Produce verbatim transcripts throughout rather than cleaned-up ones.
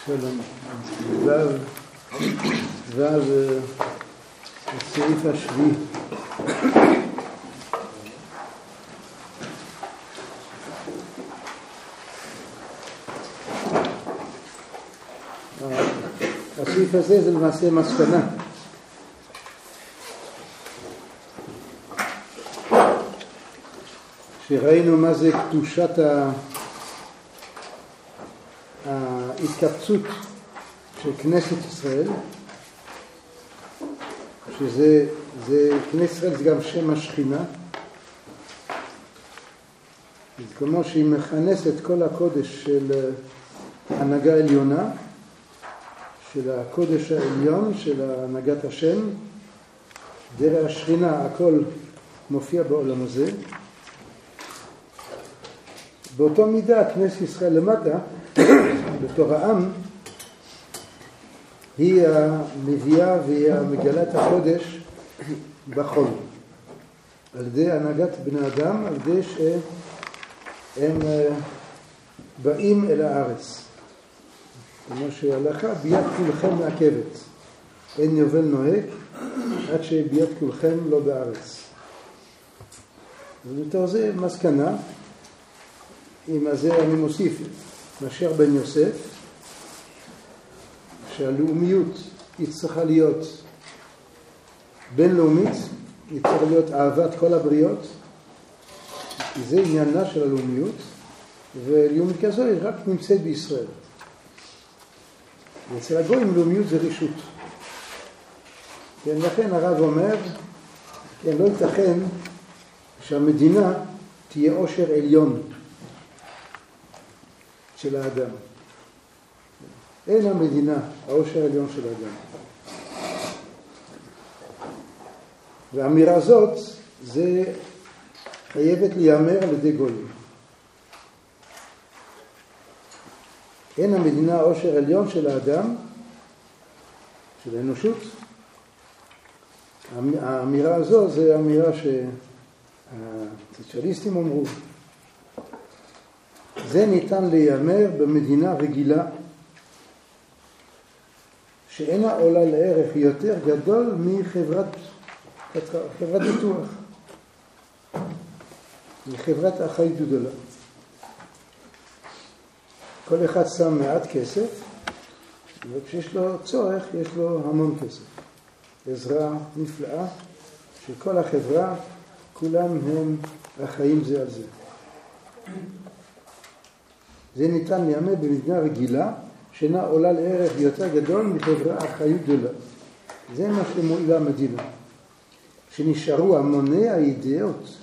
שלום. ו' ו' הסעיף השביעי. הסעיף הזה זה למעשה מסקנה. שראינו מה זה קדושת ההתקבצות של כנסת ישראל, שזה זה, כנסת ישראל זה גם שם השכינה, כמו שהיא מכנסת כל הקודש של הנהגה העליונה, של הקודש העליון, של הנהגת השם, דרך השכינה הכל מופיע בעולם הזה. באותו מידה כנסת ישראל למטה, בתור העם, היא המביאה והיא המגלת הקודש בחול. על ידי הנהגת בני אדם, על ידי שהם באים אל הארץ. כמו שהלכה, ביד כולכם מעכבת. אין יובל נוהג, עד שביד כולכם לא בארץ. ובתור זה מסקנה, עם הזה אני מוסיף, משיח בן יוסף, שהלאומיות היא צריכה להיות בינלאומית, היא צריכה להיות אהבת כל הבריות, זה עניינה של הלאומיות, ולאומית כזו היא רק נמצאת בישראל. אצל הגויים לאומיות זה רשות. כן, לכן הרב אומר, כן, לא ייתכן שהמדינה תהיה עושר עליון של האדם. אין המדינה העושר העליון של האדם. והאמירה הזאת זה חייבת להיאמר על ידי גויים. אין המדינה העושר העליון של האדם, של האנושות. האמירה הזו זה האמירה שהסוציאליסטים אמרו. זה ניתן להיאמר במדינה רגילה, שאינה עולה לערך יותר גדול מחברת חברת ביטוח, מחברת אחריות גדולה. כל אחד שם מעט כסף, וכשיש לו צורך יש לו המון כסף. עזרה נפלאה של כל החברה, כולם הם החיים זה על זה. זה ניתן להיאמר במדינה רגילה, שאינה עולה לערך יותר גדול מחברה אחריות גדולה. זה מה שמועילה המדינה. שנשארו המוני האידאות,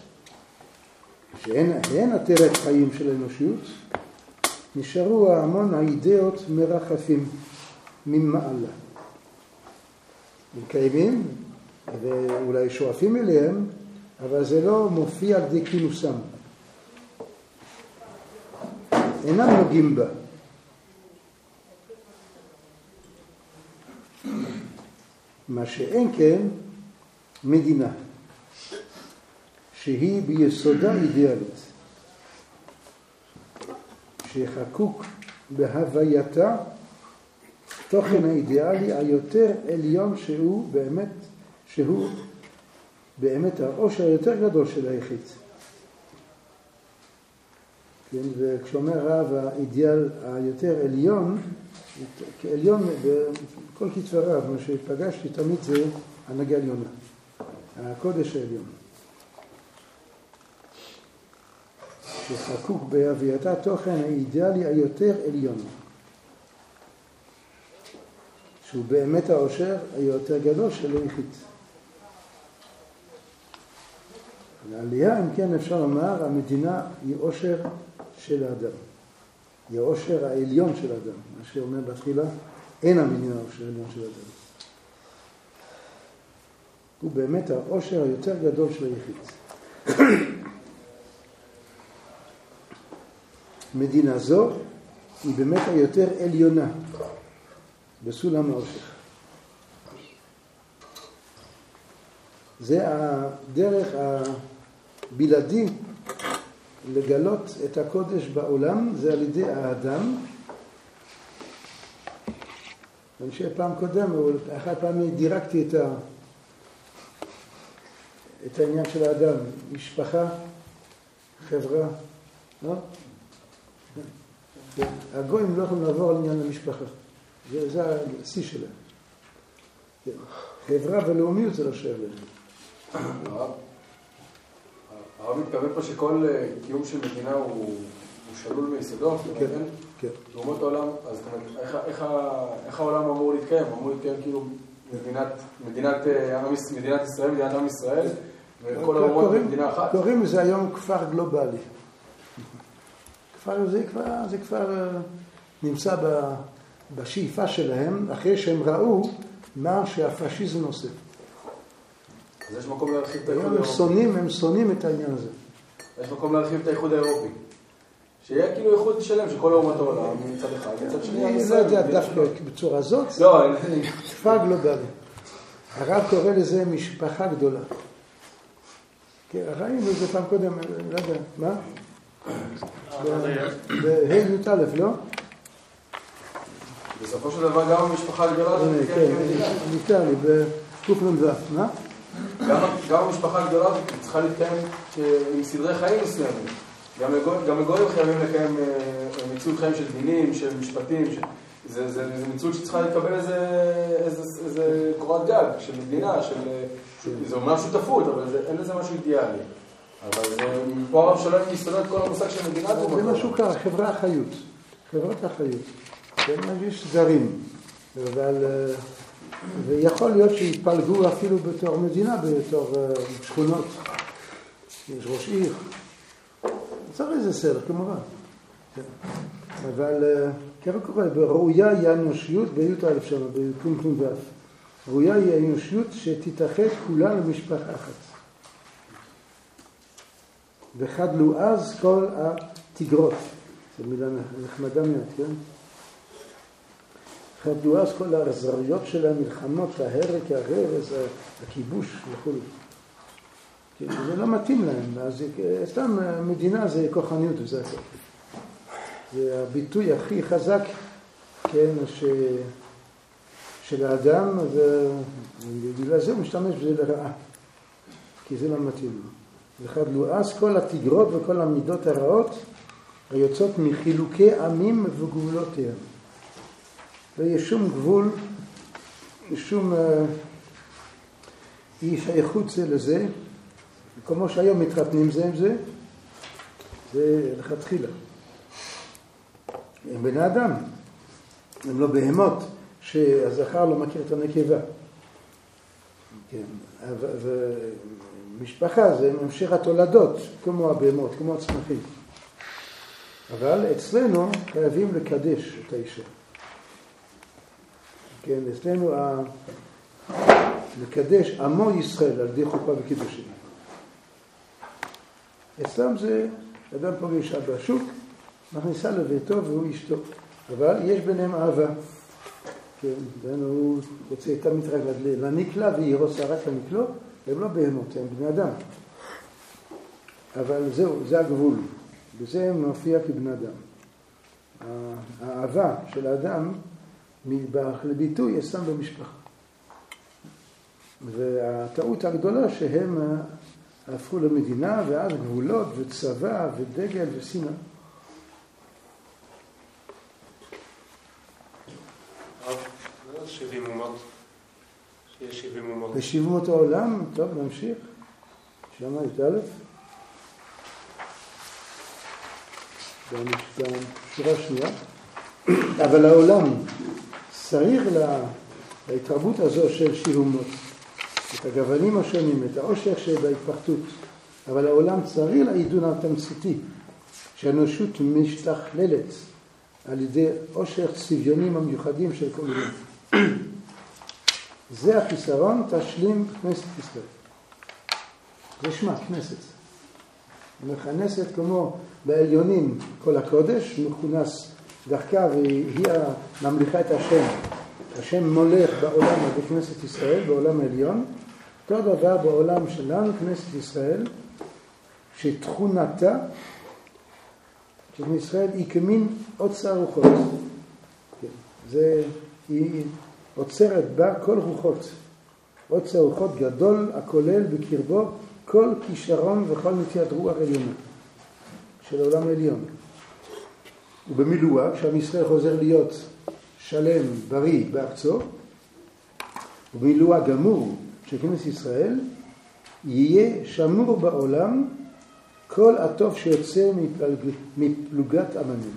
שאין עטרת חיים של האנושיות, נשארו המון האידאות מרחפים ממעלה. הם קיימים ואולי שואפים אליהם, אבל זה לא מופיע על ידי כינוסם. אינם נוגעים בה. מה שאין כן, מדינה, שהיא ביסודה אידיאלית, שחקוק בהווייתה תוכן האידיאלי היותר עליון שהוא באמת, שהוא באמת העושר היותר גדול של היחיד. כן, וכשאומר רב האידיאל היותר עליון, כעליון בכל כתבי רב, מה שפגשתי תמיד זה הנהגה עליונה, הקודש העליון. שחקוק בהווייתה תוכן האידיאלי היותר עליון, שהוא באמת העושר היותר גדול של היחיד. לעלייה, אם כן אפשר לומר, המדינה היא עושר של האדם. היא העושר העליון של האדם. מה שאומר בתחילה, אין המדינה העושר העליון של האדם. הוא באמת העושר היותר גדול של היחיד. מדינה זו היא באמת היותר עליונה בסולם העושר. זה הדרך הבלעדי לגלות את הקודש בעולם, זה על ידי האדם אני חושב פעם קודם, אחת פעמים דירקתי את, ה, את העניין של האדם, משפחה, חברה, לא? הגויים לא יכולים לעבור על עניין המשפחה, זה, זה השיא שלהם. חברה ולאומיות זה לא שווה. הרב מתכוון פה שכל קיום של מדינה הוא שלול מיסודות, כן, כן. לעומת העולם, אז איך העולם אמור להתקיים? אמור להתקיים כאילו מדינת ישראל, מדינת עם ישראל, וכל האומות במדינה אחת? קוראים לזה היום כפר גלובלי. כפר זה כבר, זה כבר נמצא בשאיפה שלהם, אחרי שהם ראו מה שהפשיזם עושה. אז יש מקום להרחיב את האיחוד האירופי. הם שונאים, הם שונאים את העניין הזה. יש מקום להרחיב את האיחוד האירופי. שיהיה כאילו איחוד שלם, שכל אומות העולם מצד אחד, מצד שני. אני לא יודע דווקא בצורה הזאת. לא, כפר גלובלי. הרב קורא לזה משפחה גדולה. כן, ראינו את זה פעם קודם, לא יודע, מה? בה' י"א, לא? בסופו של דבר גם המשפחה הגדולה הזאת כן, ניתן לי, בקופנ"ו, מה? גם המשפחה הגדולה הזאת צריכה להתקיים עם סדרי חיים מסוימים. גם לגויים חייבים לקיים מציאות חיים של דינים, של משפטים, זה מציאות שצריכה לקבל איזה קורת גג של מדינה, זה אומנם שותפות, אבל אין לזה משהו אידיאלי. אבל פה הרב שלם מסתדר את כל המושג של מדינה. זה משהו ככה, חברה החיות, חברת החיות. יש זרים, אבל, ויכול להיות שיפלגו אפילו בתור מדינה, בתור שכונות. יש ראש עיר. צריך איזה סדר, כמובן. אבל ככה קורה, ראויה היא האנושיות, ביות אלף שנה, בקומקום ואף. ראויה היא האנושיות שתתאחד כולה למשפחה אחת. וחדלו אז כל התגרות. זו מילה נחמדה מעט, כן? חדלו אז כל האכזריות של המלחמות, ההרג, הרס, הכיבוש וכו'. זה לא מתאים להם, אז סתם מדינה זה כוחניות וזה הכל. זה הביטוי הכי חזק, כן, ש... של האדם, ובגלל זה הוא משתמש בזה לרעה, כי זה לא מתאים לו. וחדלו אז כל התגרות וכל המידות הרעות היוצאות מחילוקי עמים וגבולותיהם. ויש שום גבול, שום אי שייכות זה לזה, כמו שהיום מתחתנים זה עם זה, זה לכתחילה. הם בני אדם, הם לא בהמות, שהזכר לא מכיר את הנקבה. כן, ומשפחה זה המשך התולדות, כמו הבהמות, כמו הצמחים. אבל אצלנו חייבים לקדש את האישה. כן, אצלנו ה... לקדש עמו ישראל על ידי חופה וקידושים. אצלם זה אדם פוגש אישה בשוק, מכניסה לביתו והוא אשתו. אבל יש ביניהם אהבה. כן, הוא רוצה איתה מתרגלת לנקלה והיא רוצה רק לנקלו, הם לא בהמות, הם בני אדם. אבל זהו, זה הגבול. וזה מופיע כבני אדם. האהבה של האדם לביטוי ישם במשפחה. והטעות הגדולה שהם הפכו למדינה, ואז גבולות וצבא ודגל וסינה. שבעים אומות, שיש שבעים אומות. ושבעים אומות העולם, טוב, נמשיך. שמה י"א. בשורה שנייה. אבל העולם צריך להתרבות הזו של שבעים אומות, את הגוונים השונים, את העושר שבהתפרטות. אבל העולם צריך לעידון התמציתי, שהאנושות משתכללת על ידי עושר צביונים המיוחדים של כל עולם. זה החיסרון, תשלים כנסת ישראל. זה שמה, כנסת. מכנסת כמו בעליונים כל הקודש, מכונס דרכה והיא ממליכה את השם. השם מולך בעולם בכנסת ישראל, בעולם העליון. אותו דבר בעולם שלנו, כנסת ישראל, שתכונתה, כנסת ישראל היא כמין אוצר רוחות. זה, היא עוצרת בה כל רוחות. עוצר רוחות גדול הכולל בקרבו כל כישרון וכל נטיית רוח עליונה של העולם העליון. ובמילואה, כשעם ישראל חוזר להיות שלם, בריא, בארצו, ובמילואה גמור של כנסת ישראל, יהיה שמור בעולם כל הטוב שיוצא מפלוג... מפלוגת אמנים.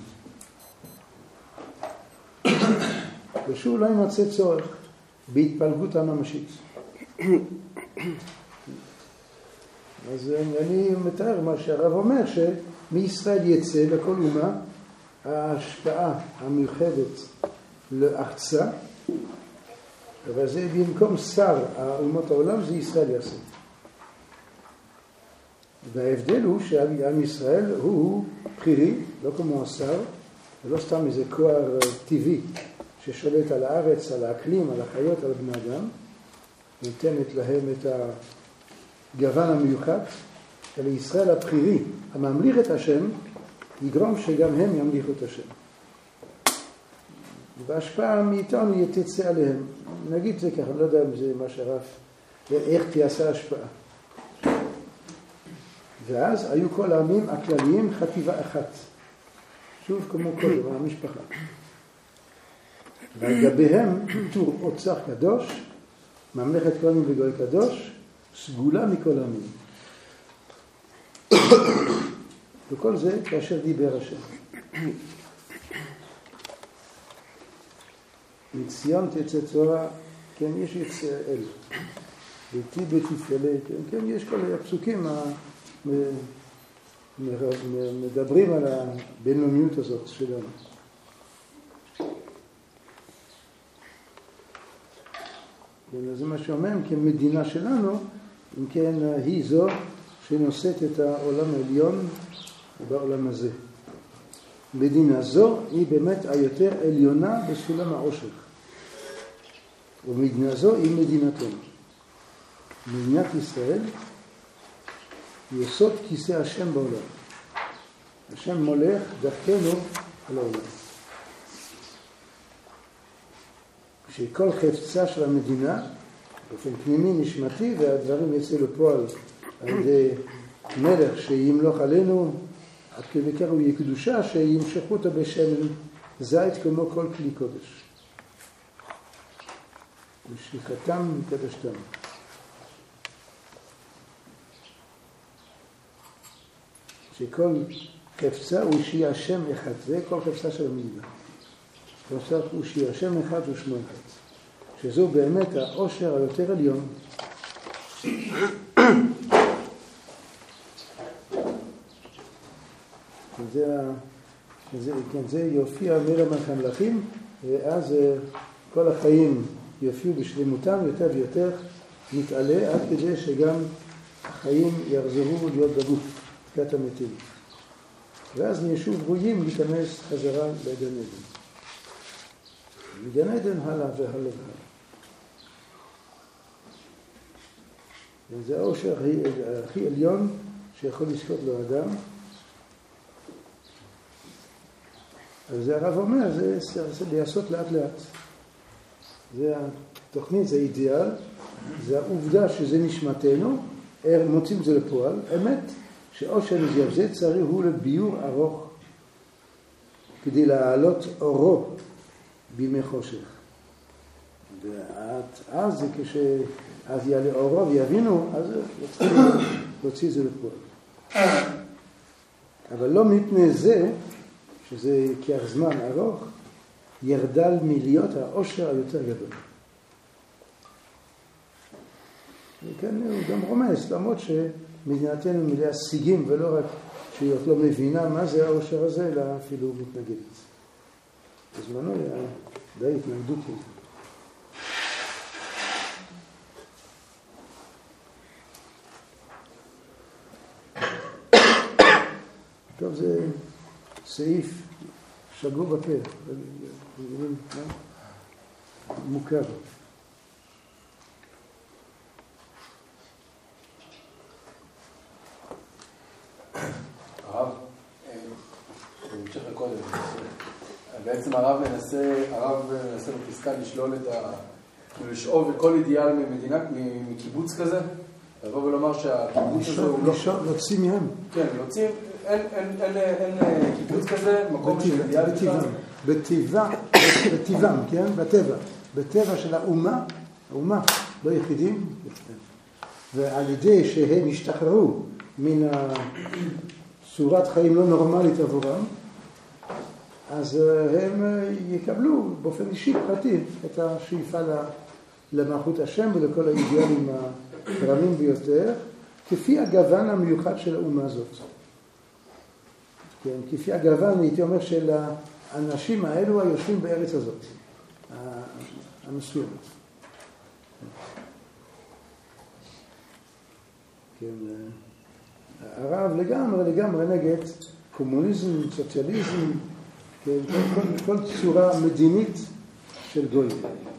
ושוב לא ימצא צורך בהתפלגות הממשית. אז אני מתאר מה שהרב אומר, שמישראל יצא לכל אומה ההשפעה המיוחדת לארצה, אבל זה במקום שר האומות העולם, זה ישראל יעשה. וההבדל הוא שעם ישראל הוא בחירי, לא כמו השר, ולא סתם איזה כוח טבעי ששולט על הארץ, על האקלים, על החיות, על בני אדם, נותנת להם את הגוון המיוחד, אלא ישראל הבחירי, הממליך את השם, יגרום שגם הם ימליכו את השם. וההשפעה מאיתנו יתצא עליהם. נגיד זה ככה, אני לא יודע אם זה מה שהרב, איך תיעשה השפעה. ואז היו כל העמים הכלליים חטיבה אחת. שוב כמו קודם, המשפחה. ולגביהם תור אוצר קדוש, ממלכת כהנים וגוי קדוש, סגולה מכל העמים. וכל זה כאשר דיבר השם. מציון תצא צורה, כן, יש יצא אל. ביתי ביתי תפלה, כן, כן, יש כל הפסוקים מדברים על הבינלאומיות הזאת שלנו. זה מה שאומר, כמדינה שלנו, אם כן, היא זו שנושאת את העולם העליון בעולם הזה. מדינה זו היא באמת היותר עליונה בסולם העושר. ומדינה זו היא מדינתנו. מדינת ישראל היא יסוד כיסא השם בעולם. השם מולך דרכנו על העולם. שכל חפצה של המדינה, באופן פנימי נשמתי, והדברים יצאו לפועל על ידי מלך שימלוך עלינו, עד כדי כך הוא יהיה קדושה, שימשכו אותו בשמן זית כמו כל כלי קודש. ושליחתם מקדשתם. שכל חפצה הוא שיהיה השם אחד. זה כל חפצה של המדינה. חפצה הוא שיהיה השם אחד ושמו אחד. שזו באמת העושר היותר עליון. זה, זה, כן, זה יופיע מלך המלכים, ואז כל החיים יופיעו בשלמותם יותר ויותר מתעלה, עד כדי שגם החיים יחזרו להיות בגוף, תקת המתים. ואז נהיה שוב ראויים להיכנס חזרה לגן עדן. מגן עדן הלאה והלאה והלאה. וזה העושר הכי עליון שיכול לזכות לו אדם. אז זה הרב אומר, זה, זה להיעשות לאט לאט. זה התוכנית, זה אידיאל, זה העובדה שזה נשמתנו, מוצאים זה לפועל, אמת, שעושר נזיו זה צריך הוא לביור ארוך, כדי להעלות אורו בימי חושך. ואז זה כשאז יעלה אורו ויבינו, אז להוציא זה לפועל. אבל לא מפני זה, שזה ייקח זמן ארוך, ירדל מלהיות העושר היותר גדול. וכאן הוא גם רומז, למרות שמדינתנו מלאה שיגים, ולא רק שהיא לא מבינה מה זה העושר הזה, אלא אפילו מתנגדת. בזמנו היה די התנגדות לזה. טוב, זה סעיף שגור בפה, מוכר. הרב, בהמשך לקודם, בעצם בעצם הרב מנסה, הרב מנסה בפסקה לשלול את ה... לשאוב כל אידיאל ממדינה, מקיבוץ כזה, לבוא ולומר שהקיבוץ הזה הוא לא... להוציא מהם. כן, להוציא, אין קיבוץ כזה, מקום של אידיאל בכלל. בטבע, בטבעם, כן? בטבע. בטבע של האומה, האומה, לא יחידים, ועל ידי שהם השתחררו מן צורת חיים לא נורמלית עבורם, אז הם יקבלו באופן אישי פרטי את השאיפה למלכות השם ולכל האידיאלים הרמים ביותר, כפי הגוון המיוחד של האומה הזאת. כן, כפי הגוון, הייתי אומר, של האנשים האלו היושבים בארץ הזאת, המסוימת. כן, הרב לגמרי, לגמרי נגד קומוניזם, סוציאליזם, כן, כל, כל, כל צורה מדינית של גוי.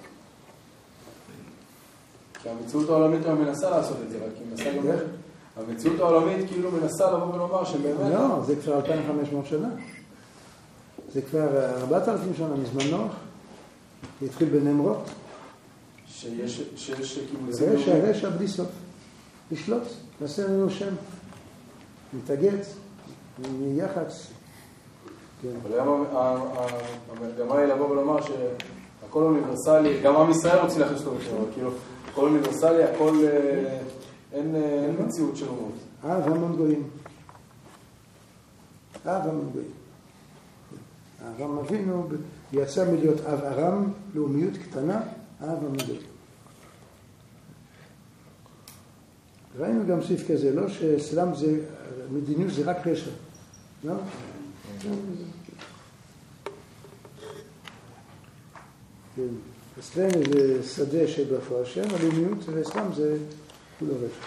שהמציאות העולמית היום מנסה לעשות את זה, רק היא מנסה גם... המציאות העולמית כאילו מנסה לבוא ולומר שבאמת... לא, זה כבר אלפיים וחמש מאות שנה. זה כבר ארבעת אלפים שנה מזמן נוח. זה התחיל בנמרות. שיש, שיש קיבוצים... רשע, רשע בלי סוף. לשלוט, נעשה לנו שם. מתאגד, מיחץ. אבל היום המגמה היא לבוא ולומר שהכל אוניברסלי, גם עם ישראל רוצים להכניס אותו בשביל, כאילו, הכל אוניברסלי, הכל... אין מציאות של אומות. אב המון גויים. אב המון גויים. אברהם אבינו יצא מלהיות אב ארם, לאומיות קטנה, אב המון גויים. ראינו גם סעיף כזה, לא שאסלאם זה, מדיניות זה רק רשע. לא? כן. אצלנו זה שדה שבפוע השם, הלאומיות ואסלאם זה כולו רשע.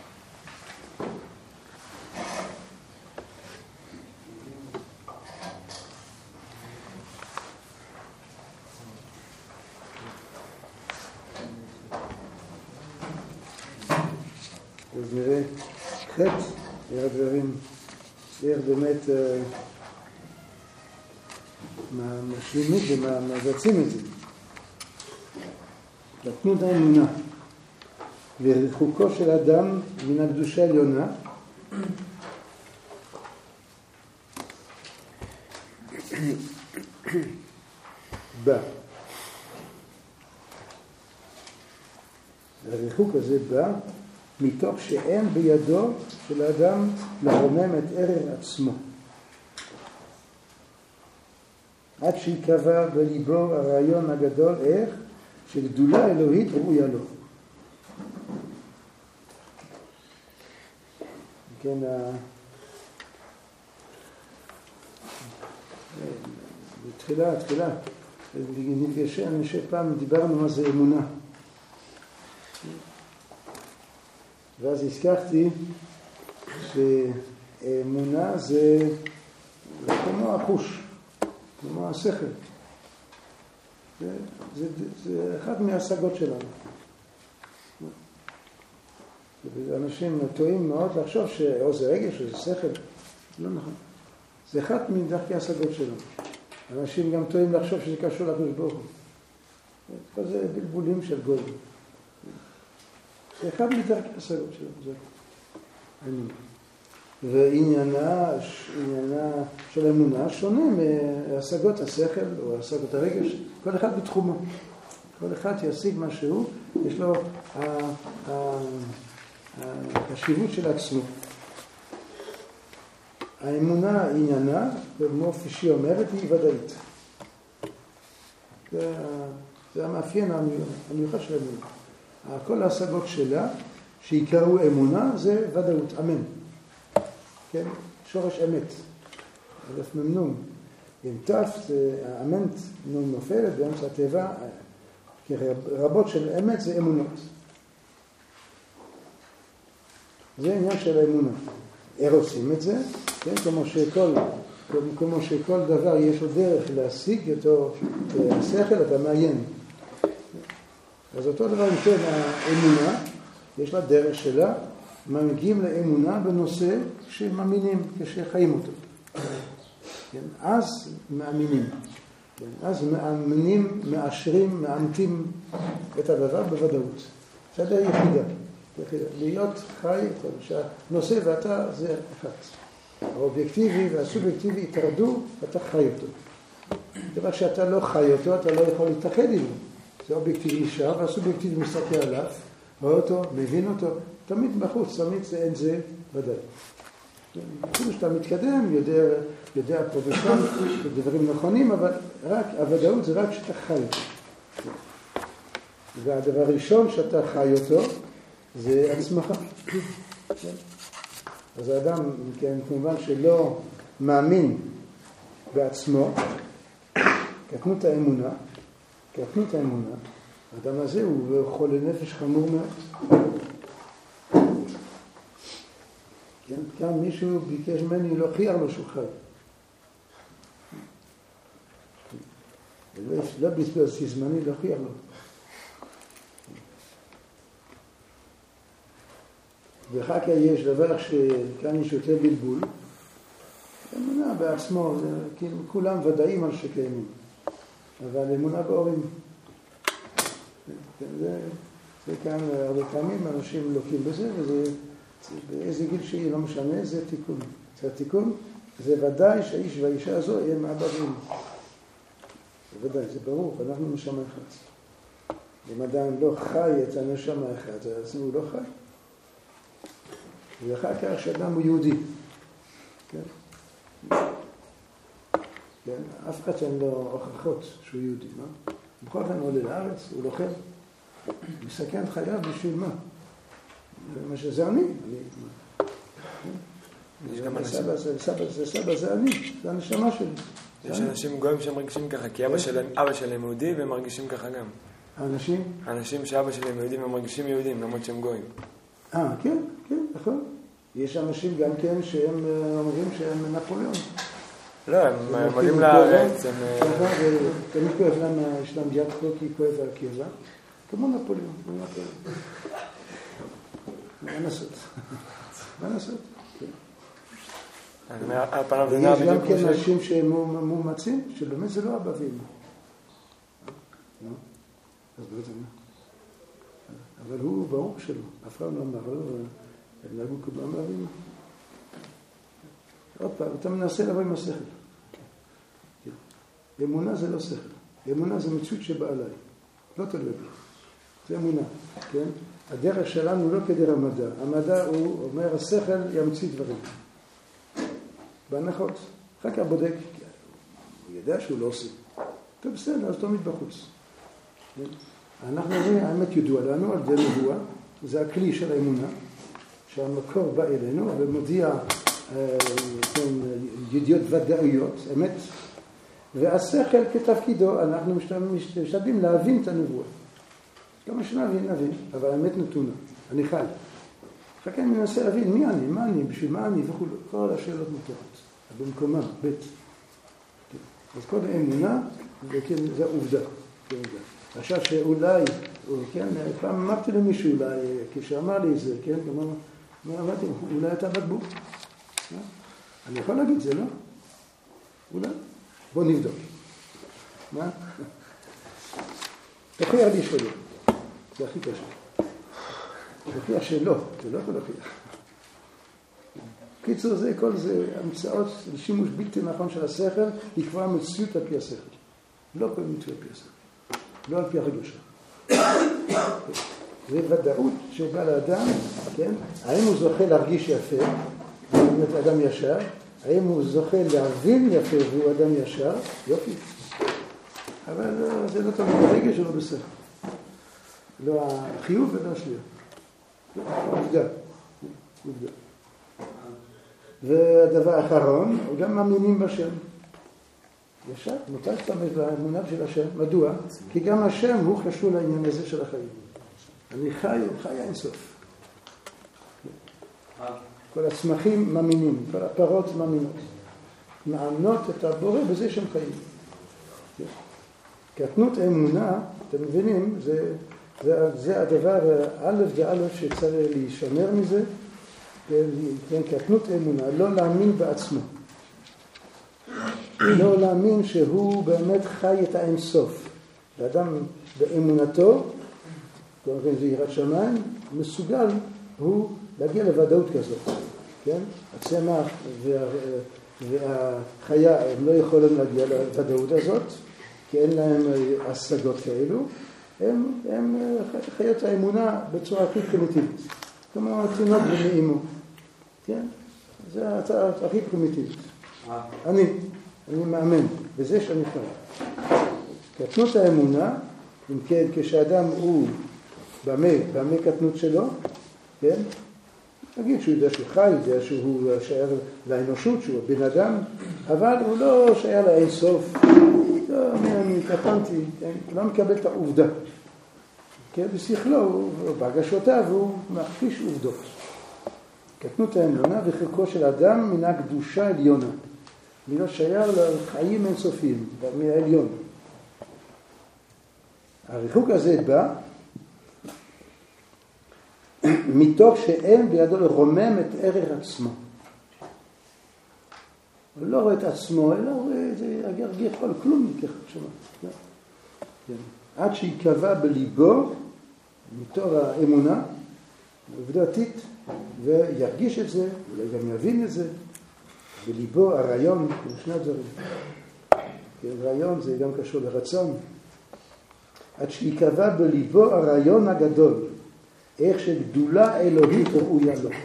אז נראה חטא, נראה דברים, איך באמת משלימות ומבצעים את זה. נתנו את האמונה וריחוקו של אדם מן הקדושה העליונה בא. הריחוק הזה בא מתוך שאין בידו של האדם לרומם את ערך עצמו. עד שיקבע בליבו הרעיון הגדול איך שגדולה אלוהית ראויה לו. כן, בתחילה, תחילה, נפגשה, אני חושב פעם דיברנו מה זה אמונה. ואז הזכרתי שאמונה זה כמו החוש, כמו השכל. זה, זה, זה אחד מההשגות שלנו. אנשים טועים מאוד לחשוב שאו זה רגש או זה שכל. לא נכון. זה אחד מדרכי ההשגות שלנו. אנשים גם טועים לחשוב שזה קשור לקדוש ברוך הוא. זה בלבולים של גויים. זה אחד מדרכי ההשגות שלנו. זה אני. ועניינה עניינה של אמונה שונה מהשגות השכל או השגות הרגש. כל אחד בתחומו. כל אחד ישיג משהו, יש לו החשיבות של עצמו. האמונה עניינה, כמו פישי אומרת, היא ודאית. זה, זה המאפיין המיוחד של האמונה. כל ההשגות שלה, שיקראו אמונה, זה ודאות, אמן. כן? שורש אמת. אלף ממנום. עם תף, האמנט נון נופלת באמצע הטבע, כי רבות של אמת זה אמונות. זה עניין של האמונה. איך עושים את זה? כן? כמו שכל, כמו שכל דבר יש לו דרך להשיג אותו השכל, אתה מעיין. אז אותו דבר עם כן, האמונה, יש לה דרך שלה, מגיעים לאמונה בנושא שמאמינים, כשחיים אותו. כן? אז מאמינים. אז מאמנים, מאשרים, מאמתים את הדבר בוודאות. זה די יחידה. להיות חי, שהנושא ואתה זה אחד. האובייקטיבי והסובייקטיבי יתרדו, ואתה חי אותו. דבר שאתה לא חי אותו, אתה לא יכול להתאחד עמו. זה אובייקטיבי אישה, והסובייקטיבי מסתכל עליו, רואה אותו, מבין אותו, תמיד בחוץ, תמיד זה אין זה ודאי. אפילו שאתה מתקדם, יודע, יודע פרובשן, דברים נכונים, אבל רק, הוודאות זה רק שאתה חי אותו. והדבר הראשון שאתה חי אותו, זה עצמך. אז האדם, כן, כמובן שלא מאמין בעצמו, קטנות האמונה, קטנות האמונה, האדם הזה הוא חולה נפש חמור מאוד. כן, כאן מישהו ביקש ממני להוכיח לו שהוא חי. לא בזבזתי זמני להוכיח לו. ואחר כך יש דבר שכאן יש יותר בלבול. אמונה בעצמו, זה, כאילו, כולם ודאים על שקיימים. אבל אמונה באורים. זה, זה כאן הרבה פעמים אנשים לוקים בזה, וזה באיזה גיל שהיא לא משנה, זה תיקון. זה התיקון, זה ודאי שהאיש והאישה הזו יהיה מעברים. זה ודאי, זה ברור, אנחנו נשמה אחת. אם אדם לא חי את הנשמה אחת, אז הוא לא חי. ואחר כך שאדם הוא יהודי. כן? כן? אף אחד שאין לו הוכחות שהוא יהודי, מה? בכל זאת הוא עולה לארץ, הוא לוחם, מסכן את חייו בשביל מה? מה שזה אני. סבא זה אני, זה הנשמה שלי. יש אנשים גויים שהם מרגישים ככה, כי אבא שלהם יהודי והם מרגישים ככה גם. האנשים? האנשים שאבא שלהם יהודים הם מרגישים יהודים, למרות שהם גויים. אה, כן, כן, נכון. יש אנשים גם כן שהם אומרים שהם נפוליאון. לא, הם עולים לארץ, הם... תמיד כואב למה יש להם יד פה כי כואב על הקבע. כמו נפוליאון, כמו נפוליאון. מה לעשות? מה לעשות? יש גם כן אנשים שהם מומצים, שבאמת זה לא אבא ואמא. אז בטח מה? אבל הוא ברור שלו, אף פעם לא אמר לו, הם נהגו כמו אבא ואמא. עוד פעם, אתה מנסה לבוא עם השכל. אמונה זה לא שכל. אמונה זה מציאות שבאה עליי. לא תלוי בי. זה אמונה, כן? הדרך שלנו לא כדרך המדע. המדע הוא אומר, השכל ימציא דברים. בהנחות. אחר כך בודק, הוא יודע שהוא לא עושה. טוב, בסדר, אז תמיד בחוץ. אנחנו אומרים, האמת ידוע לנו על ידי נבואה, זה הכלי של האמונה, שהמקור בא אלינו ומודיע ידיעות ודאיות, אמת, והשכל כתפקידו, אנחנו משתדלים להבין את הנבואה. כמה שנבין, נבין, אבל האמת נתונה, אני חי. אחר כך אני מנסה להבין מי אני, מה אני, בשביל מה אני וכו', כל השאלות מותרות, במקומה, בית. אז כל האמונה, וכן, זה עובדה. עכשיו שאולי, כן, פעם אמרתי למישהו אולי, כשאמר לי את זה, כן, אמרתי, אולי אתה בקבוק. אני יכול להגיד זה, לא? אולי? בוא נבדוק. מה? תוכיח לי שלא. זה הכי קשה. תוכיח שלא, זה לא יכול להוכיח. קיצור זה, כל זה, המצאות לשימוש בלתי נכון של השכל, לקבוע מציאות על פי השכל. לא כל מציאות על פי השכל. לא על פי הרגשה. זה ודאות שבא לאדם, כן? האם הוא זוכה להרגיש יפה, והוא באמת אדם ישר, האם הוא זוכה להבין יפה והוא אדם ישר, יופי. אבל זה לא תמיד ברגש שלא בשכל. לא החיוב ולא השלילה. עובדה. עובדה. והדבר האחרון, הוא גם מאמינים בשם. ישר, מותר להשתמש באמונה של השם. מדוע? כי גם השם הוא קשור לעניין הזה של החיים. אני חי, חי אינסוף. כל הצמחים מאמינים, כל הפרות מאמינות. מאמנות את הבורא בזה שהם חיים. קטנות אמונה, אתם מבינים, זה, זה, זה הדבר א' וא' שצריך להישמר מזה, כן, קטנות אמונה, לא להאמין בעצמו. לא להאמין שהוא באמת חי את האינסוף. האדם באמונתו, כלומר זה יראת שמיים, מסוגל הוא להגיע לוודאות כזאת. כן? הצמח וה, והחיה הם לא יכולים להגיע לוודאות הזאת, כי אין להם השגות כאלו. הם, הם חיות האמונה בצורה הכי פרימיטיבית. כמו התינוק במאימו. כן? זה ההצעה הכי פרימיטיבית. אני, אני מאמן, בזה שאני חי. קטנות האמונה, אם כן, כשאדם הוא במה, במה קטנות שלו, כן? נגיד שהוא יודע שהוא חי, יודע שהוא שייך לאנושות, שהוא בן אדם, אבל הוא לא שייך לאינסוף. לא, אני קטנתי, כן? הוא לא מקבל את העובדה. כן? בשכלו, בהרגשותיו, הוא מכחיש עובדות. קטנות האמונה וחלקו של אדם מן הקדושה עליונה. מילה שייך לחיים אינסופיים, מהעליון. הריחוק הזה בא מתוך שאין בידו לרומם את ערך עצמו. הוא לא רואה את עצמו, אלא הוא רואה את זה, ירגיע כל כלום מכך שמה. עד שיקבע בליבו, מתוך האמונה, עובדתית, וירגיש את זה, אולי גם יבין את זה, בליבו הרעיון, לשני דברים. רעיון זה גם קשור לרצון. עד שיקבע בליבו הרעיון הגדול, איך שגדולה אלוהית ראויה לו.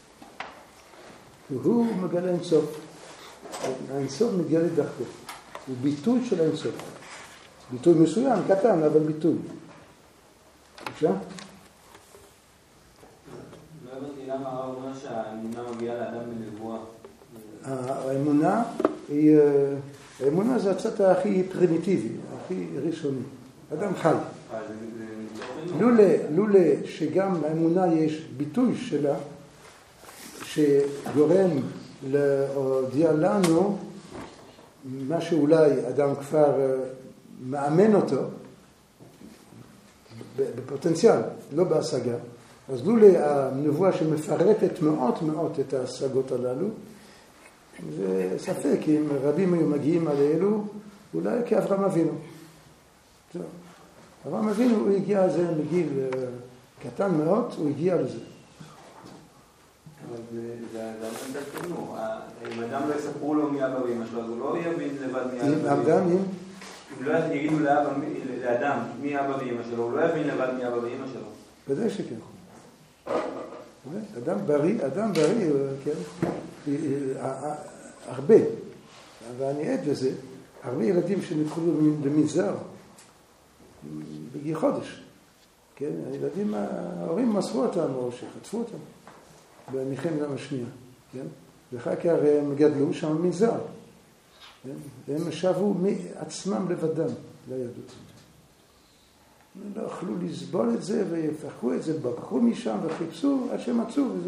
והוא מגלה אינסוף. האינסוף מגלה דרכו. הוא ביטוי של האינסוף. ביטוי מסוים, קטן, אבל ביטוי. בבקשה? לא הבנתי למה הרב אומר שהאמונה מגיעה לאדם בנבואה. האמונה היא, האמונה זה הצד הכי פרימיטיבי, הכי ראשוני. אדם חי. לולא שגם האמונה יש ביטוי שלה, שגורם להודיע לנו מה שאולי אדם כבר מאמן אותו, בפוטנציאל, לא בהשגה. אז לולא הנבואה שמפרטת מאוד מאוד את ההשגות הללו, זה ספק אם רבים היו מגיעים על אלו, אולי כאברהם אבינו. אברהם אבינו, הוא הגיע לזה מגיל קטן מאוד, הוא הגיע לזה. אבל זה אדם דרכנו. אם אדם לא יספרו לו מי אבא ואמא שלו, אז הוא לא יבין לבד מי אבא ואמא שלו. אם לא יגידו לאדם מי אבא ואמא שלו, הוא לא יבין לבד מי אבא ואמא שלו. בזה שכן. אדם בריא, אדם בריא, כן? הרבה, ואני עד לזה, הרבה ילדים שנקראו למנזר, בגיל חודש, כן? הילדים, ההורים מסרו אותם או שחטפו אותם במלחמת השנייה, כן? ואחר כך הם גדלו שם מנזר, כן? והם שבו מעצמם לבדם ליהדות. הם לא יכלו לסבול את זה ויפחקו את זה, ברחו משם וחיפשו עד שהם מצאו וזה.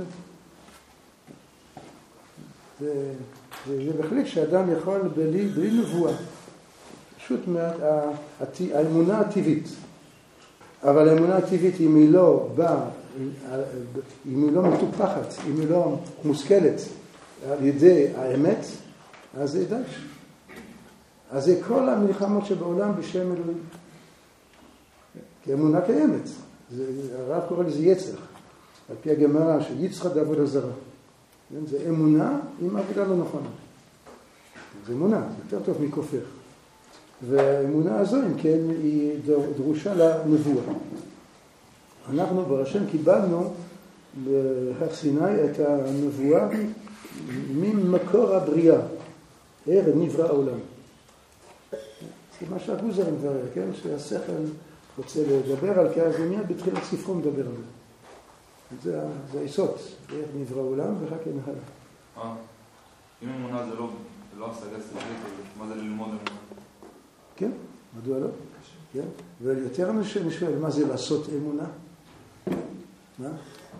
זה, זה, זה בהחלט שאדם יכול בלי, בלי נבואה. פשוט האמונה הטבעית. אבל האמונה הטבעית, אם היא לא באה, אם היא לא מטופחת, אם היא לא מושכלת על ידי האמת, אז זה די. אז זה כל המלחמות שבעולם בשם אלוהים. כי האמונה קיימת. זה, הרב קורא לזה יצר. על פי הגמרא שיצחק דעבוד הזרה. זה אמונה עם עבודה לא נכונה. זה אמונה, זה יותר טוב מכופר. והאמונה הזו, אם כן, היא דרושה לנבואה. אנחנו ברשם קיבלנו בהר סיני את הנבואה ממקור הבריאה. איך נברא העולם. זה מה שהגוזר מדבר, כן? שהשכל רוצה לדבר על כך, זה מיד בתחילת ספרו מדבר על זה. זה, זה היסוד, איך נברא העולם ואחר כך נחלה. אה, אם אמונה זה לא, זה לא השגה ספרית, מה זה ללמוד אמונה? כן, מדוע לא? כן, ויותר אנשים שואל, מה זה לעשות אמונה? מה?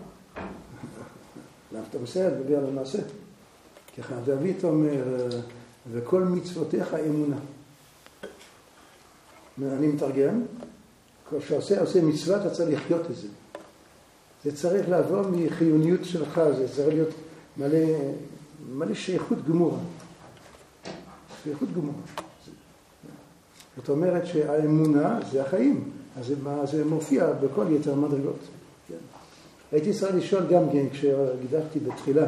למה אתה בסדר, לדבר על המעשה? ככה דוד אומר, וכל מצוותיך אמונה. אני מתרגם, כשעושה עושה מצווה, אתה צריך לחיות את זה. זה צריך לעבור מחיוניות שלך, זה צריך להיות מלא, מלא שייכות גמורה. זה איכות גמורה. זאת אומרת שהאמונה זה החיים, אז זה מופיע בכל יתר המדרגות. כן. הייתי צריך לשאול גם כן, כשגידפתי בתחילה,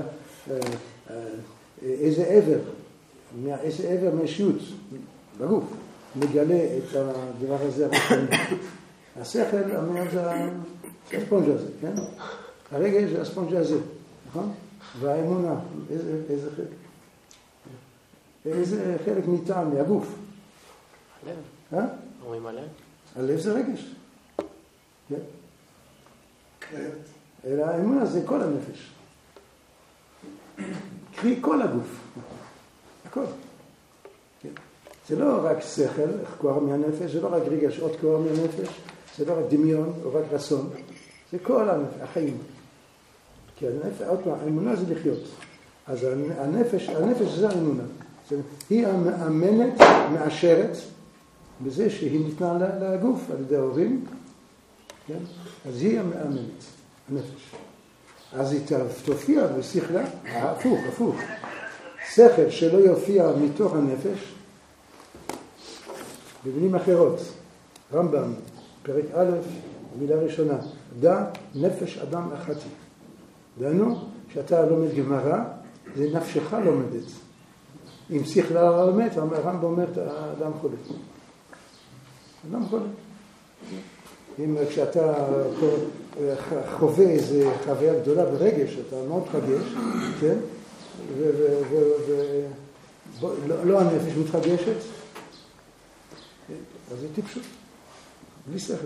איזה עבר, איזה עבר מהאישיות, בגוף, מגלה את הדבר הזה הראשון. השכל, אומר, זה הספונג' הזה, כן? הרגש זה הספונג' הזה, נכון? והאמונה, איזה, איזה חלק? איזה חלק מטעם מהגוף? הלב. אה? אומרים הלב? הלב זה רגש. כן? אלא האמונה זה כל הנפש. קרי כל הגוף. הכל. כן. זה לא רק שכל, כוח מהנפש, זה לא רק רגש, עוד כוח מהנפש, זה לא רק דמיון או רק רצון. זה כל הנפש, החיים. כי הנפש, עוד פעם, האמונה זה לחיות. אז הנפש, הנפש זה האמונה. היא המאמנת, מאשרת, בזה שהיא ניתנה לגוף על ידי ההורים, כן? אז היא המאמנת, הנפש. אז היא תופיע בשכלה, הפוך, הפוך. שכל שלא יופיע מתוך הנפש, במילים אחרות, רמב"ם, פרק א', מילה ראשונה, דע נפש אדם אחתי. דענו, כשאתה לומד גמרא, זה נפשך לומדת. אם שכלה לא לומד, הרמב"ם אומר, האדם חולה. אדם חולה. אם כשאתה חווה איזו חוויה גדולה ברגש, אתה מאוד חגש, כן? ולא הנפש מתחגשת, אז זה טיפשות, בלי שכל.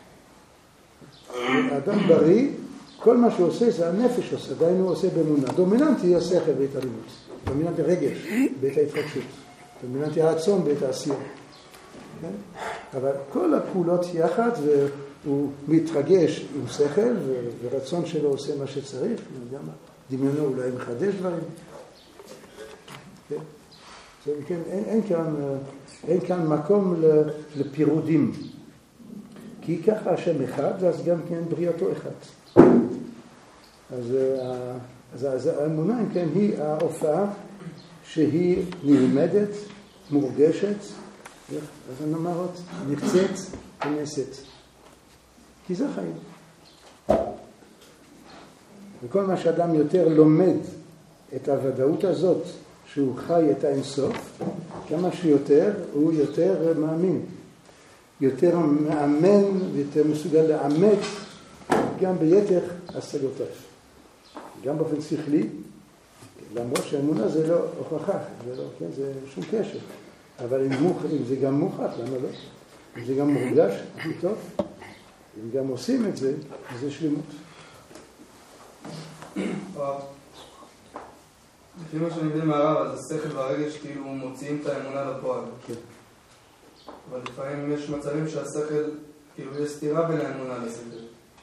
האדם בריא, כל מה שהוא עושה זה הנפש עושה, עדיין הוא עושה באמונה. דומיננטי היא השכל בית הלימוד, דומיננטי רגש בית ההתחדשות, דומיננטי הרצון בית העשייה. כן? אבל כל הפעולות יחד, והוא מתרגש עם שכל, ורצון שלו עושה מה שצריך, דמיונו אולי מחדש דברים. כן? כן, אין, אין, כאן, אין כאן מקום לפירודים. כי ככה השם אחד, אז גם כן בריאתו אחד. אז, אז, אז האמונה, אם כן, היא ההופעה שהיא נלמדת, מורגשת, אז אני אומר עוד, נרצית ונעשית. כי זה חיים. וכל מה שאדם יותר לומד את הוודאות הזאת, שהוא חי את האינסוף, כמה שיותר, הוא יותר מאמין. יותר מאמן ויותר מסוגל לאמת גם ביתר השגותיו. גם באופן שכלי, למרות שהאמונה זה לא הוכחה, זה לא, כן, זה שום קשר. אבל אם, מוכ... אם זה גם מוכח, למה לא? אם זה גם מורגש, הכי טוב. אם גם עושים את זה, אז זה שלמות. לפי מה שאני מבין מהרב, אז השכל והרגש כאילו מוציאים את האמונה לפועל. כן. אבל לפעמים יש מצבים שהשכל, כאילו יש סתירה בין האמונה לשכל.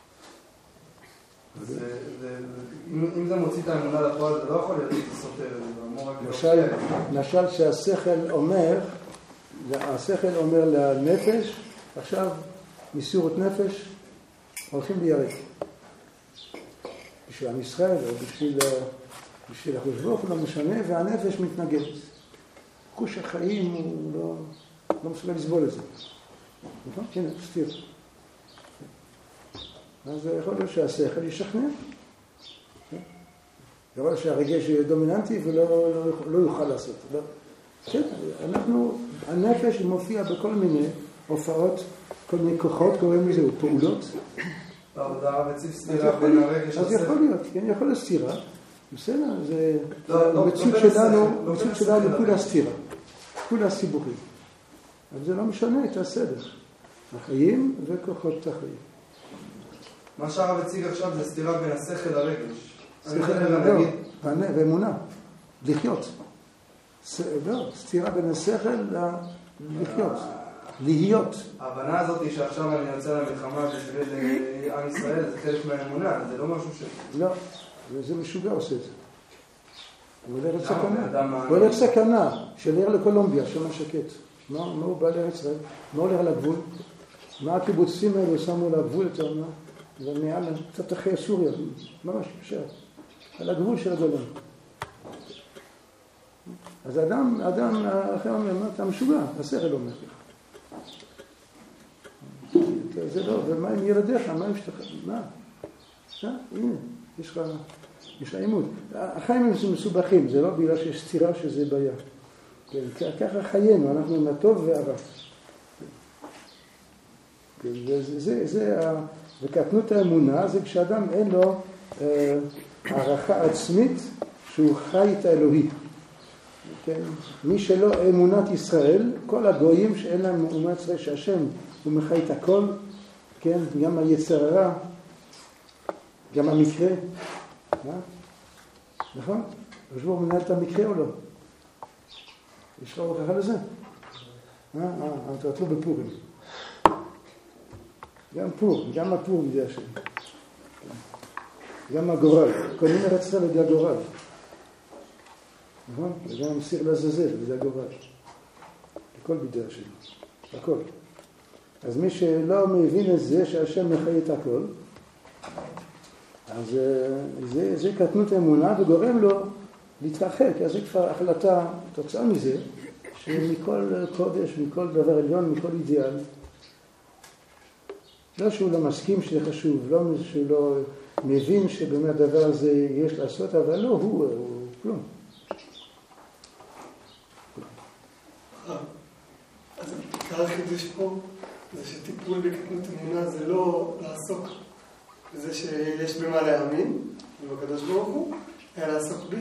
זה, זה, אם, אם זה מוציא את האמונה לפועל, זה לא יכול להיות סותר את זה. למשל, למשל שהשכל אומר, השכל אומר לנפש, עכשיו מסירות נפש הולכים לירק. בשביל עם ישראל או בשביל, בשביל הקדוש ברוך הוא לא משנה, והנפש מתנגד. חוש החיים הוא לא, לא מסוגל לסבול את זה. נכון? הנה, סתיר. אז יכול להיות שהשכל ישכנע. יכול להיות שהרגש יהיה דומיננטי ולא לא, לא יוכל לעשות. לא. כן, אנחנו, הנפש מופיע בכל מיני הופעות, כל מיני כוחות, קוראים לזה, פעולות. העבודה הרציף סתירה בין הרגש אז יכול להיות, כן, יכול להיות סתירה. בסדר, זה... המציאות שלנו, המציאות שלנו כולה סתירה. כולה סיבוכים. אבל זה לא משנה את הסדר. החיים וכוחות החיים. מה שהרב הציג עכשיו זה סתירה בין השכל לרגש. שכל לרגש, ואמונה, לחיות. לא, סתירה בין השכל לחיות, להיות. ההבנה הזאת היא שעכשיו אני יוצא למלחמה בשביל עם ישראל, זה חלק מהאמונה, זה לא משהו ש... לא, זה משוגע עושה את זה. הוא הולך לסכנה. הוא הולך לסכנה של עיר לקולומביה, שמה שקט. מה הוא בא לארץ ישראל? מה הולך על הגבול? מה הקיבוצים האלו שמו לגבול יותר מה? ומעל קצת אחרי סוריה, ממש אפשר. על הגבול של הגולן. אז אדם, אדם אחר אומר, אתה משוגע, השכל אומר לך. זה לא, ומה עם ילדיך, מה עם אשתך, מה? הנה, יש לך, יש לך עימות. החיים הם מסובכים, זה לא בגלל שיש סתירה שזה בעיה. ככה חיינו, אנחנו עם הטוב והרע. זה, זה, וקטנות האמונה זה כשאדם אין לו הערכה עצמית שהוא חי את האלוהי. כן? מי שלא אמונת ישראל, כל הגויים שאין להם אמונת ישראל שהשם הוא מחי את הכל, כן? גם היצר הרע, גם המקרה, מה? נכון? חשבו מנהל את המקרה או לא? יש לך הוכחה לזה? אה, אה, אתה תלו בפורים. גם פור, גם הפור בידי השם. גם הגורל, קונים ארץ ישראל בידי הגורל. נכון? וגם סיר לזזל בידי הגורל. הכל בידי השם. הכל. אז מי שלא מבין את זה שהשם מחי את הכל, אז זה, זה קטנות אמונה וגורם לו להתרחק. אז זה כבר החלטה, תוצאה מזה, שמכל קודש, מכל דבר עליון, מכל אידיאל, לא שהוא לא מסכים שזה חשוב, לא שהוא לא מבין שבאמת הדבר הזה יש לעשות, אבל לא הוא, הוא כלום. אז העיקר החידוש פה זה שטיפול בקטנות אמונה זה לא לעסוק בזה שיש במה להאמין, ובקדוש ברוך הוא, אלא לעסוק בי.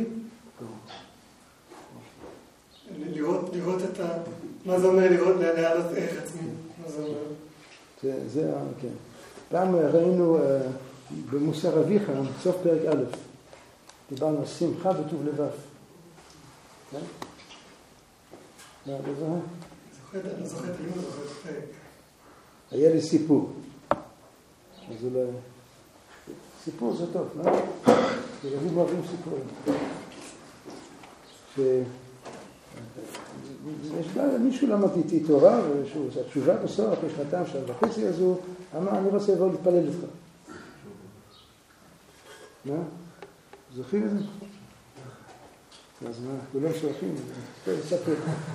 לראות, לראות את ה... מה זה אומר לראות, להעלות ערך עצמי? מה זה אומר? זה, זה, כן. פעם ראינו במוסר אביך, סוף פרק א', דיברנו על שמחה וטוב לבב. כן? מה, לא זוכר? זוכר, אני זוכר, אני לא זוכר את הפרק. היה לי סיפור. אז אולי... סיפור זה טוב, לא? ילדים אוהבים סיפורים. ש... יש גם מישהו למד איתי תורה, ושהוא עושה תשובה בסוף, יש שנתיים שעה וחצי, אז הוא אמר, אני רוצה לבוא להתפלל איתך. מה? זוכרים את זה? אז מה, כולם שואפים, טוב, ספר.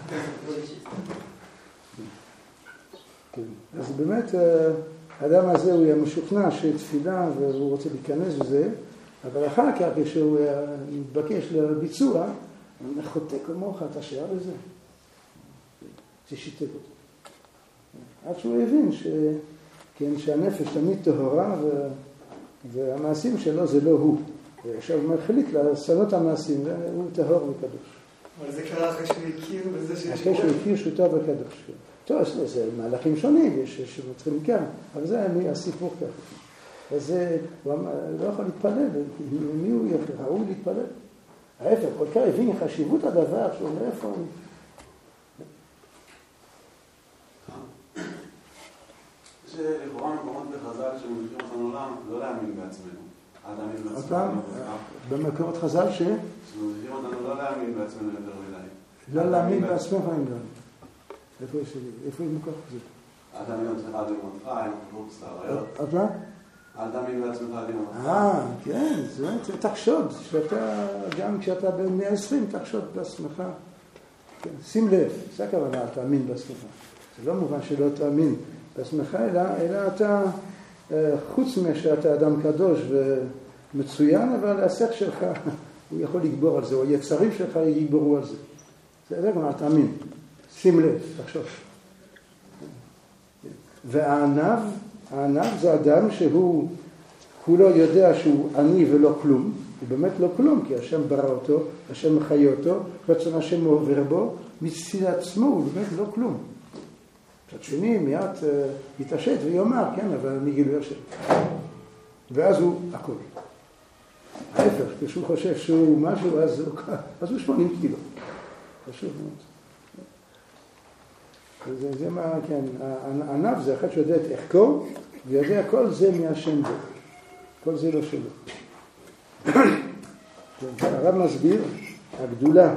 אז באמת, האדם הזה הוא משוכנע שתפילה והוא רוצה להיכנס בזה, אבל אחר כך כשהוא מתבקש לביצוע, אני חוטא כמוך, אתה שייך לזה. זה שיתק אותו. עד שהוא הבין ש... כן, שהנפש תמיד טהורה ו... והמעשים שלו זה לא הוא. ועכשיו הוא מחליט לעשות המעשים, והוא טהור וקדוש. אבל זה קרה אחרי שהוא הכיר בזה שיש... אחרי שהוא הכיר שהוא טוב וקדוש. טוב, זה מהלכים שונים, יש שמצרים כאן, אבל זה היה הסיפור ככה. אז הוא לא יכול להתפלל, מי הוא יכול? ראוי להתפלל. ההפך, כל כך הבין חשיבות הדבר, שהוא אומר איפה הוא. יש לכאורה מקומות בחז"ל שמוליכים אותנו לעולם, לא להאמין בעצמנו. אל תאמין בעצמנו. במקורות חז"ל ש? שמוליכים אותנו לא להאמין בעצמנו יותר מדי. לא להאמין בעצמך אין גם. איפה יש לי? איפה יש מקור כזה? אל תאמין בעצמך עד אמונתך, אין חוץ לעריות. אז מה? אל תאמין בעצמך עד אמונתך. אה, כן, זה תחשוד, שאתה, גם כשאתה ב-מאה ועשרים, תחשוד בעצמך. שים לב, זה הכוונה, תאמין בעצמך. זה לא מובן שלא תאמין בעצמך, אלא אתה, חוץ משאתה אדם קדוש ומצוין, אבל השכל שלך, הוא יכול לגבור על זה, או היצרים שלך יגברו על זה. זה גם תאמין. שים לב, תחשוב. והענב, הענב זה אדם שהוא, הוא לא יודע שהוא עני ולא כלום, הוא באמת לא כלום, כי השם ברא אותו, השם מחיה אותו, רצון השם עובר בו, מצד עצמו הוא באמת לא כלום. מצד שני, מיד uh, יתעשת ויאמר, כן, אבל אני גילוי השם. ואז הוא הכל. ההפך, כשהוא חושב שהוא משהו, אז הוא, אז הוא שמונים קילו. חשוב מאוד. זה, זה מה, כן, הענב זה אחד שיודע את ערכו, ויודע כל זה מהשם בו. כל זה לא שלו. הרב מסביר, הגדולה,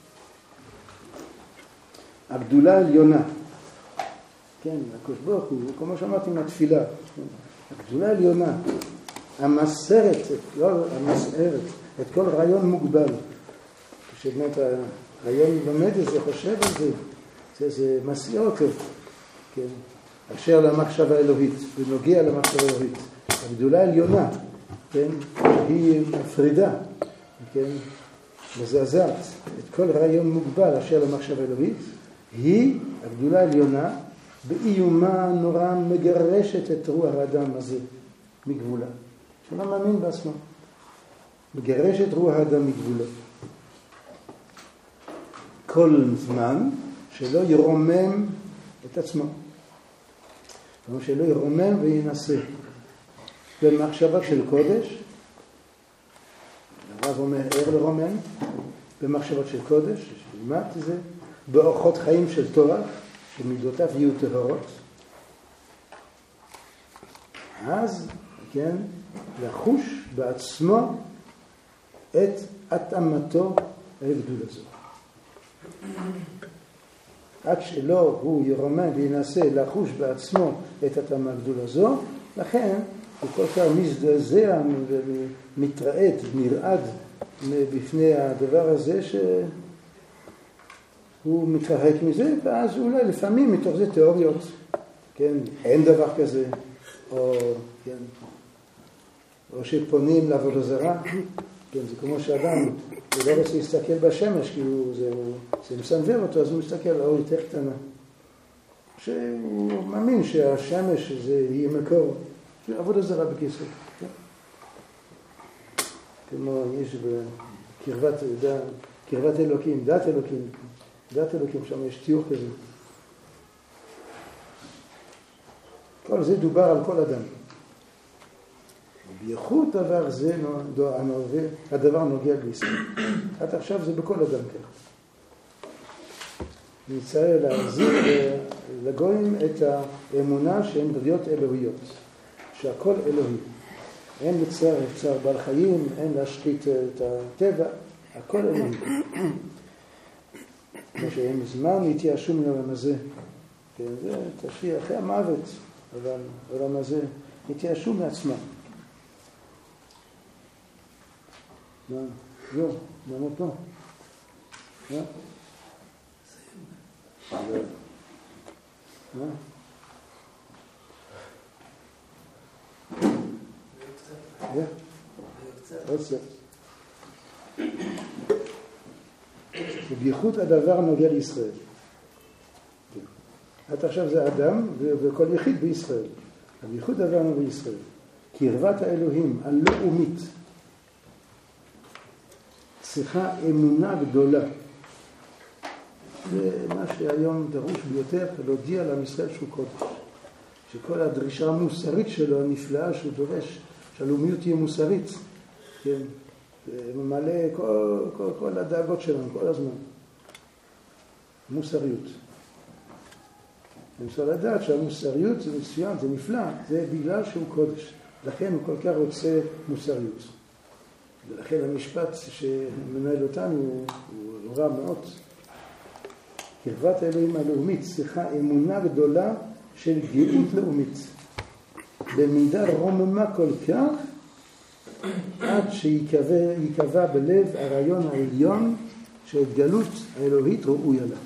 הגדולה עליונה. כן, הקדוש ברוך הוא, כמו שאמרתי מהתפילה, הגדולה עליונה, המסרת, לא המסערת, את כל רעיון מוגבל. שבאמת היום לומד את זה, חושב על זה, זה, זה מסיע אותו, כן, אשר למחשבה האלוהית, ונוגע למחשבה האלוהית. הגדולה העליונה, כן, היא מפרידה, כן, מזעזעת את כל רעיון מוגבל אשר למחשבה האלוהית, היא, הגדולה העליונה, באיומה נורא מגרשת את רוח האדם הזה מגבולה, שלא מאמין בעצמו. מגרשת רוח האדם מגבולה. כל זמן שלא ירומם את עצמו. כלומר שלא ירומם וינסה. במחשבה של קודש, הרב אומר ער לרומם, במחשבות של קודש, שלימד את זה, באורחות חיים של תורה, שמידותיו יהיו טהורות. אז, כן, לחוש בעצמו את התאמתו לגדול הזו. עד שלא הוא ירומם וינסה לחוש בעצמו את התאמה הגדול הזו, לכן הוא כל כך מזדעזע ומתרעד, נרעד בפני הדבר הזה שהוא מתרחק מזה, ואז אולי לפעמים מתוך זה תיאוריות, כן, אין דבר כזה, או, כן, או שפונים לעבודה זרה, כן, זה כמו שאדם, הוא לא רוצה להסתכל בשמש, כי הוא, זה, זה מסנבר אותו, אז הוא מסתכל על אור יותר קטנה. שהוא מאמין שהשמש זה יהיה מקור, זה עבודה זרה בקיסר. כן? כמו יש בקרבת, דה, קרבת אלוקים, דת אלוקים, דת אלוקים, שם יש תיאור כזה. כל זה דובר על כל אדם. בייחוד דבר זה הדבר נוגע בישראל. עד עכשיו זה בכל אדם כך. נצטרך להחזיר לגויים את האמונה שהן דריות אלוהיות, שהכל אלוהי. אין לצער צער בעל חיים, אין להשחית את הטבע, הכל אלוהי. כמו שהם מזמן התייאשו מן העולם הזה. כן, זה תשאיר אחרי המוות, אבל העולם הזה התייאשו מעצמם. מה? לא, נעמוד פה. מה? מה? Ja, עוד קצת. ובייחוד הדבר נוגע לישראל. עד עכשיו זה אדם וכל יחיד בישראל. ובייחוד הדבר נוגע לישראל. קרבת האלוהים הלאומית צריכה אמונה גדולה. זה מה שהיום דרוש ביותר, להודיע לעם ישראל שהוא קודש. שכל הדרישה המוסרית שלו, הנפלאה שהוא דורש, שהלאומיות תהיה מוסרית, כן, ממלא כל, כל, כל הדאגות שלנו, כל הזמן. מוסריות. אני רוצה לדעת שהמוסריות זה מצוין, זה נפלא, זה בגלל שהוא קודש. לכן הוא כל כך רוצה מוסריות. ולכן המשפט שמנהל אותנו הוא רע מאוד. קרבת האלוהים הלאומית צריכה אמונה גדולה של גאות לאומית. במידה רוממה כל כך, עד שיקבע בלב הרעיון העליון שהתגלות האלוהית ראויה לה.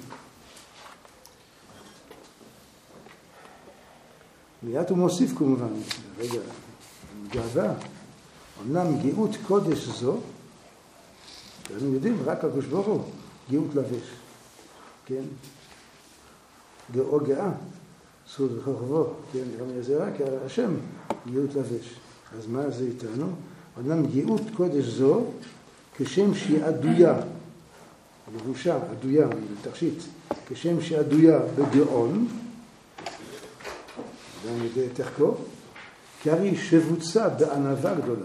מיד הוא מוסיף כמובן, רגע, גאווה, אמנם גאות קודש זו, אנחנו יודעים, רק הקדוש ברוך הוא, גאות לבש, כן? גאו גאה, סוד וחוכבו, כן? גם זה רק השם, גאות לבש. אז מה זה איתנו? אמנם גאות קודש זו, כשם שהיא עדויה, לבושה, עדויה, תכשיט, כשם שהיא עדויה בגאון, גם ידי תחקור, כי הרי שבוצע בענווה גדולה.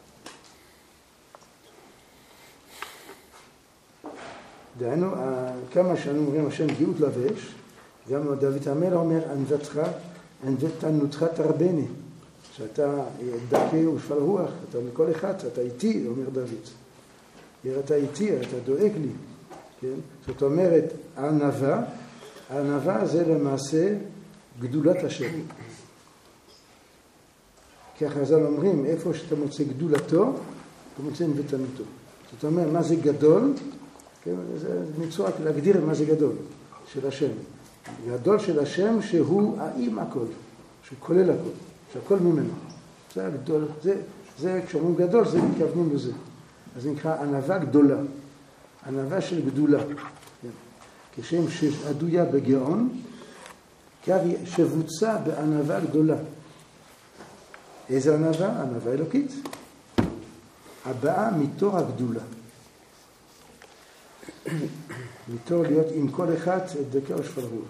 דהיינו, כמה שאנו אומרים השם גאות לבש, גם דוד המלך אומר, ענוותך, ענוותנותך תרבני, שאתה דקה ושפל רוח, אתה מכל אחד, אתה איתי, אומר דוד. אתה איתי, אתה דואג לי. כן? זאת אומרת, הענווה, הענווה זה למעשה גדולת השם. כי החז"ל אומרים, איפה שאתה מוצא גדולתו, אתה מוצא ענוותנותו. זאת אומרת, מה זה גדול? כן, זה מצווה להגדיר מה זה גדול של השם. גדול של השם שהוא האם הכל, שהוא כולל הכל, שהכל ממנו. זה הגדול, זה, זה כשאומרים גדול, זה מתכוונים לזה. אז זה נקרא ענווה גדולה, ענווה של גדולה. כשם שעדויה בגאון, שבוצע בענווה גדולה. איזה ענווה? ענווה אלוקית. הבאה מתור הגדולה. מתור להיות עם כל אחד את דקה ושפל רוח.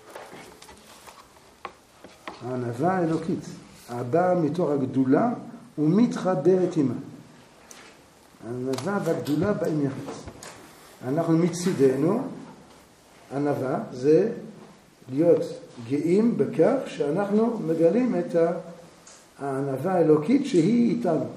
הענווה האלוקית. הבאה מתור הגדולה ומתחברת עימה. הענווה והגדולה באים יחד. אנחנו מצידנו, ענווה זה להיות גאים בכך שאנחנו מגלים את הענווה האלוקית שהיא איתנו.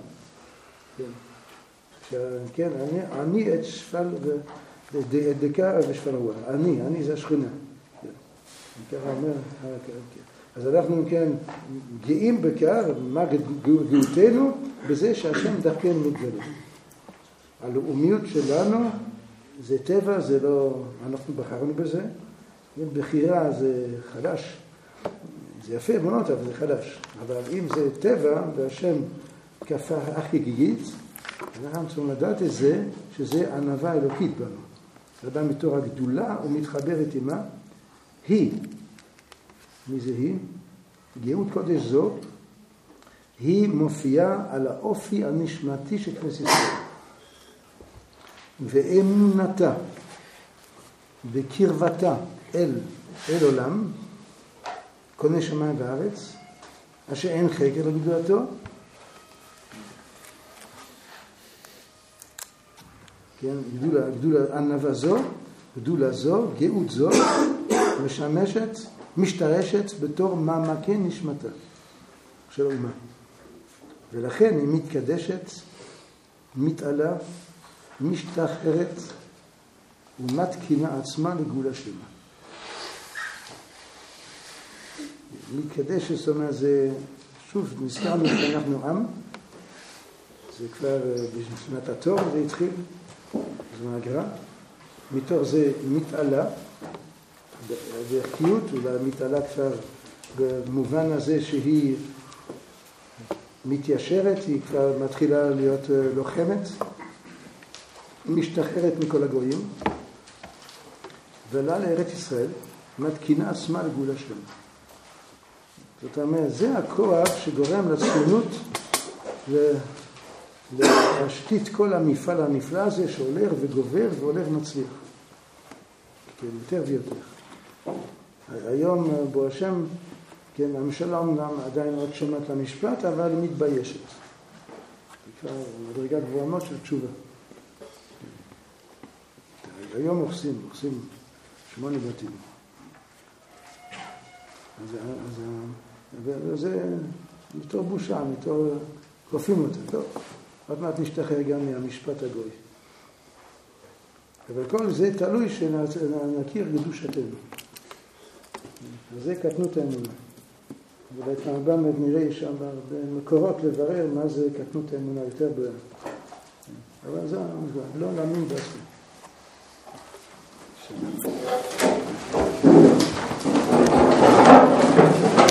כן, אני, אני את שפל, את דקה ושפל רוח. אני, אני זה השכינה. ככה אומר, אז אנחנו כן גאים בכך, מה גאותנו? בזה שהשם דרכנו מתגלה. הלאומיות שלנו זה טבע, זה לא, אנחנו בחרנו בזה. בחירה זה חדש. זה יפה מאוד, אבל זה חדש. אבל אם זה טבע, והשם כפה הכי גיגית, אנחנו צריכים לדעת את זה, שזה ענווה אלוקית בנו. זה בא מתור הגדולה ומתחברת עימה. היא, מי זה היא? גאות קודש זו, היא מופיעה על האופי הנשמתי של כנסת ישראל. ואמונתה בקרבתה אל, אל עולם, קונה שמיים וארץ, אשר אין חקר לגדולתו, כן, גדולה, גדולה, ענווה זו, גדולה זו, גאות זו, משמשת, משתרשת בתור מעמקי נשמתה של האומה. ולכן היא מתקדשת, מתעלה, משתחררת ומתקינה עצמה לגאולה שלמה. מתקדשת, זאת אומרת, זה, שוב, נזכרנו שאנחנו עם, זה כבר בשנת התור, זה התחיל, זו מהגרה, מתוך זה מתעלה, בערכיות, אולי מתעלה כבר במובן הזה שהיא מתיישרת, היא כבר מתחילה להיות לוחמת, משתחררת מכל הגויים, ועלה לארץ ישראל, מתקינה עצמה לגאולה שלמה. זאת אומרת, זה הכוח שגורם לציונות להשתית כל המפעל הנפלא הזה שהולך וגובר והולך מצליח. כן, יותר ויותר. היום בו השם, כן, הממשלה אומנם עדיין עוד שומעת למשפט, אבל היא מתביישת. זה כבר מדרגה גבוהה מאוד של תשובה. היום הורסים, הורסים שמונה בתים. אז, אז זה מתור בושה, מתור כופים אותה. טוב, עוד מעט נשתחרר גם מהמשפט הגוי. אבל כל זה תלוי שנכיר קדושתנו. וזה קטנות האמונה. ובהתרמב"ם נראה שם במקורות לברר מה זה קטנות האמונה יותר בריאה. אבל זה לא להאמין בעצמי.